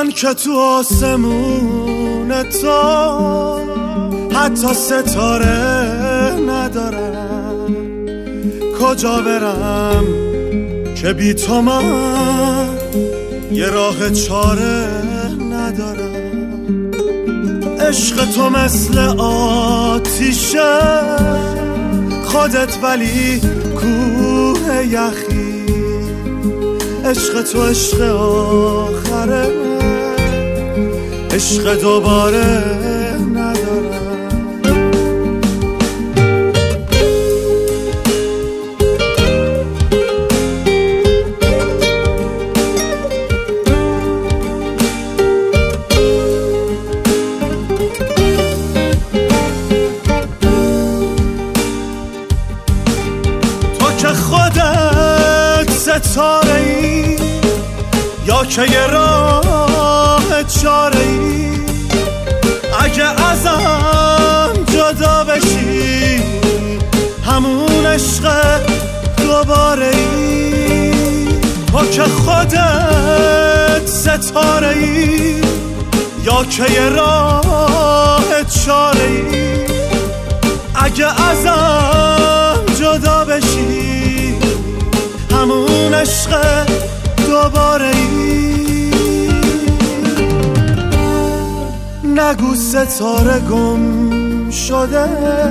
من که تو آسمون تو حتی ستاره ندارم، کجا برم که بی تو من یه راه چاره ندارم. عشق تو مثل آتیشه، خودت ولی کوه یخی. عشق تو عشق آخره، عشق دوباره ندارم. خودت ستاره ای یا که یه راه چاره ای؟ اگه ازم جدا بشی همون عشق دوباره ای. تو که خودت ستاره ای یا که یه راه چاره ای؟ اگه ازم جدا بشی همون عشق دوباره ای. نگو ستاره گم شده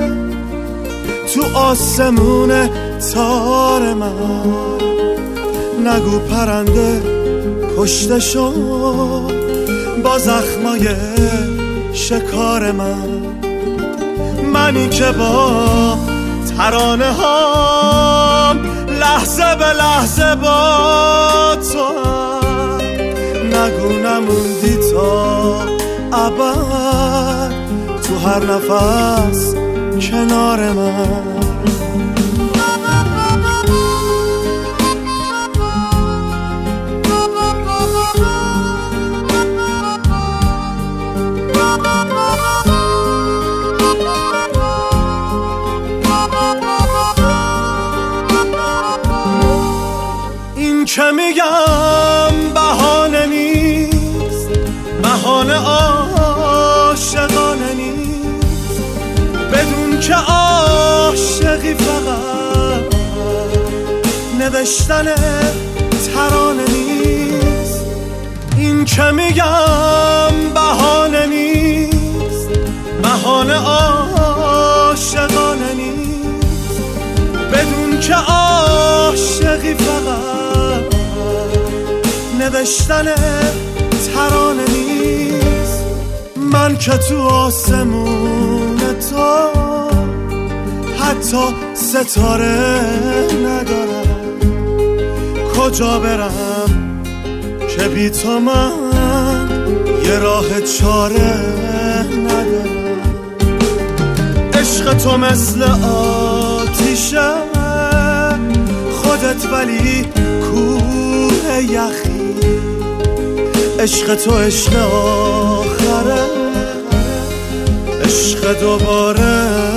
تو آسمون تار من، نگو پرنده کشته شد با زخمای شکار من. منی که با ترانه هام لحظه به لحظه با تو هم، نگو نموندی تا ابد تو هر نفس کنار من. که میگم بهانه نیست، بهانه عاشقانه نیست، بدون که عاشقی فقط نوشتن ترانه نیست. این که میگم بهانه نیست، بهانه عاشقانه نیست، بدون که عاشقی فقط نوشتن ترانه نیست. من که تو آسمون تو حتی ستاره ندارم، کجا برم که بی تو من یه راه چاره ندارم. عشق تو مثل آتیشه، خودت ولی کوه یخی. عشق تو عشق آخره، عشق دوباره